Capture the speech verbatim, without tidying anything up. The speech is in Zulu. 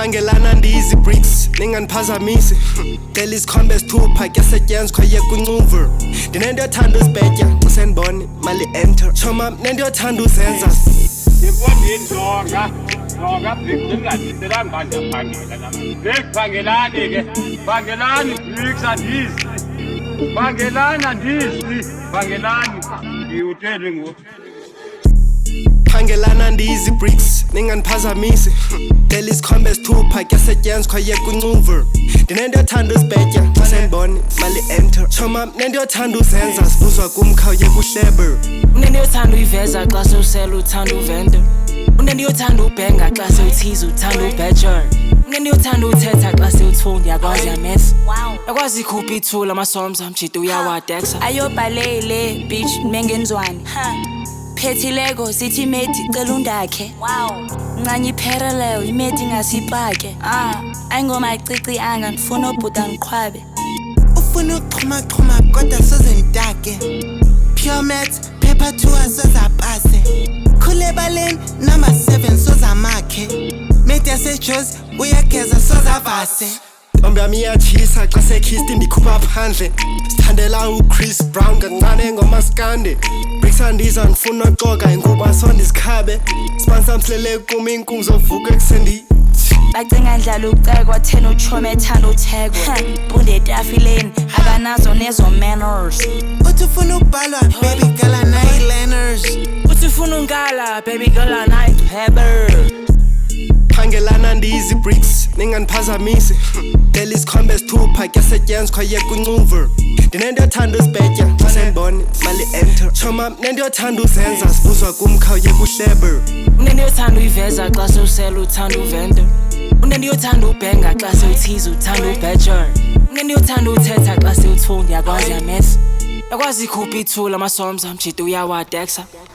Phangelana ndizi bricks ninganiphazamisi Cela isikhombe sithupha kuyasetyenziswa yekuncuver Ndinento yothanda uzibhetya usendibone mali enter Choma nento yothanda uzenza Imfondini zonga zonga bricks ningadithelanga manje phangela nama Bricks phangelani ke phangelani bricks andizi Phangelana ndizi phangelani ngiwutshele ngoku Phangelana ndizi bricks ninganiphazamisi Cela isikhombe sithupha kuyasetyenziswa yekuncuver Ndinento yothanda uzibhetya usendibone mali enter Choma nento yothanda uzenza sibuzwa kumkha yekuhleber Unento yothanda uyiveza xa sewusela uthanda uvenda Unento yothanda ubhenga xa sewuthiza uthanda ubhetshor Unento yothanda uthetha xa sewuthunda yakwazi yamesa Yakwazi ikhupha ithula amasoms amjida uyawadexa Ayobhalele bitch mengenzwani Phethileko sithi mate cela undakhe Ncanye parallel imate ngasipake ah ayingoma icici anga ngifuna ubhuda ngiqhwabe Ufuna ukuxhuma xhuma kodwa soze ngidake Pure maths paper two asoza pase Khule baleni number seven soza makhe Mate yaseJozi uyageza soza vase Ombe yami iyatshisa xa sekhisti ndikhupha phandle Sithandela uChris Brown kancane ngomaskande Bricks andiza ngifuna uxoka inkuba sondizikhabe Sponsor mhlele kumi inkungu zovuka ekusendi Bacinga ndlala ucekwa ten uchome ethanda uthekwa Bunde etafileni akanazo nezo manners Uthi ufuna ukubhalwa baby girl anayi-learners Uthi ufuna ungala baby girl anayichweber Phangelana ndizi bricks ninganiphazamisi Cela isikhombe sithupha kuyasetyenziswa yekuncuver Ndinento yothanda uzibhetya usendibone mali enter Choma nento yothanda uzenza sibuzwa kumkha yekuhleber Unento yothanda uyiveza xa sewusela uthanda uvenda Unento yothanda ubhenga xa sewuthiza uthanda ubhetshor Unento yothanda uthetha xa sewuthunda yakwazi yamesa Yakwazi ikhupha ithula amasoms amjida uyawadexa